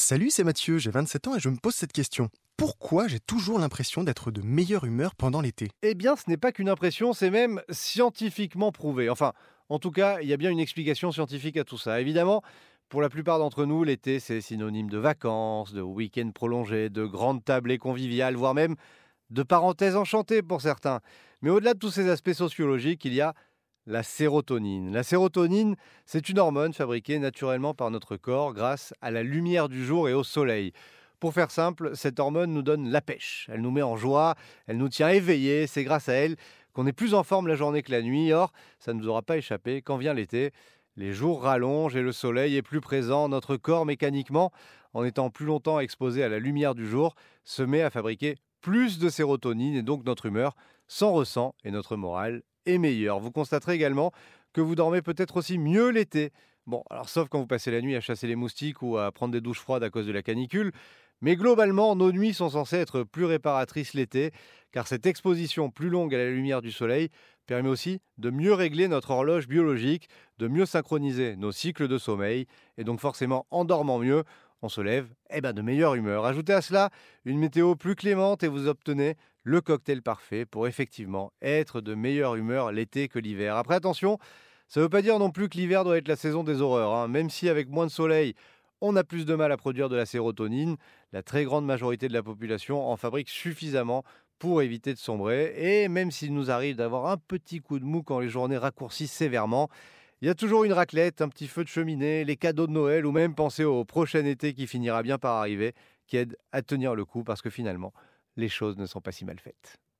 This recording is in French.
Salut, c'est Mathieu, j'ai 27 ans et je me pose cette question. Pourquoi j'ai toujours l'impression d'être de meilleure humeur pendant l'été? Eh bien, ce n'est pas qu'une impression, c'est même scientifiquement prouvé. Enfin, en tout cas, il y a bien une explication scientifique à tout ça. Évidemment, pour la plupart d'entre nous, l'été, c'est synonyme de vacances, de week-ends prolongés, de grandes tablées conviviales, voire même de parenthèses enchantées pour certains. Mais au-delà de tous ces aspects sociologiques, il y a la sérotonine. La sérotonine, c'est une hormone fabriquée naturellement par notre corps grâce à la lumière du jour et au soleil. Pour faire simple, cette hormone nous donne la pêche. Elle nous met en joie, elle nous tient éveillés. C'est grâce à elle qu'on est plus en forme la journée que la nuit. Or, ça ne nous aura pas échappé. Quand vient l'été, les jours rallongent et le soleil est plus présent. Notre corps, mécaniquement, en étant plus longtemps exposé à la lumière du jour, se met à fabriquer plus de sérotonine et donc notre humeur s'en ressent et notre morale est meilleure. Vous constaterez également que vous dormez peut-être aussi mieux l'été. Bon, alors sauf quand vous passez la nuit à chasser les moustiques ou à prendre des douches froides à cause de la canicule, mais globalement, nos nuits sont censées être plus réparatrices l'été, car cette exposition plus longue à la lumière du soleil permet aussi de mieux régler notre horloge biologique, de mieux synchroniser nos cycles de sommeil, et donc forcément en dormant mieux, on se lève de meilleure humeur. Ajoutez à cela une météo plus clémente et vous obtenez le cocktail parfait pour effectivement être de meilleure humeur l'été que l'hiver. Après attention, ça ne veut pas dire non plus que l'hiver doit être la saison des horreurs, hein. Même si avec moins de soleil, on a plus de mal à produire de la sérotonine, la très grande majorité de la population en fabrique suffisamment pour éviter de sombrer. Et même s'il nous arrive d'avoir un petit coup de mou quand les journées raccourcissent sévèrement, il y a toujours une raclette, un petit feu de cheminée, les cadeaux de Noël ou même penser au prochain été qui finira bien par arriver, qui aide à tenir le coup parce que finalement, les choses ne sont pas si mal faites.